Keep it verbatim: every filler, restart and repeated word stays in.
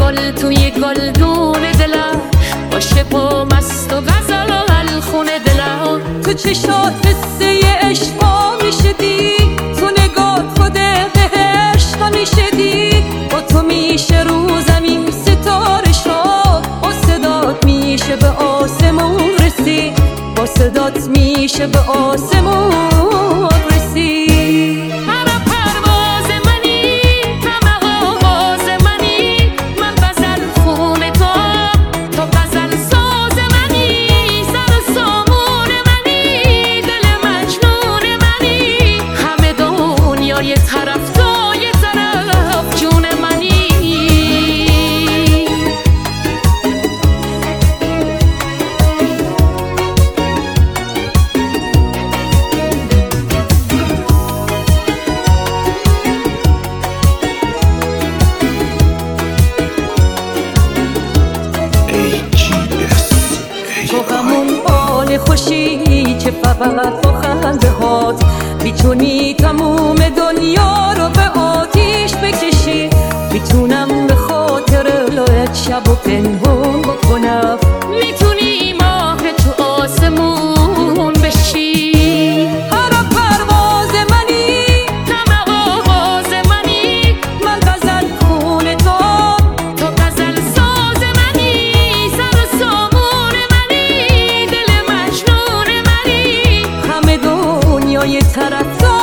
گل توی گلدون دلم، عاشق و مست و غزل و الخون دلم. تو چشات قصه عشقا میشه دید، تو نگاه خود عشقا میشه دید. با تو میشه رو زمین ستاره شد، با صدات میشه به آسمون رسید، با صدات میشه به آسمون رسید. مرا پرواز منی، همه آواز منی، من غزل خون تو، تو غزل ساز منی، سر و سامون منی، دل مجنون منی، همه دنیا یه طرف تو یه طرف جون منی. تو همون حال خوشی که فقط با خنده هات میتونی تموم دنیا رو به آتیش بکشی. میتونم به خاطر لایت شب و پنهون بکنم، میتونی ماه تو آسمون بشی. هر پرواز منی، همه آواز منی، من غزل خون تو، تو غزل ساز منی، سر و سامون منی، دل مجنون منی، همه دنیا یه طرف تو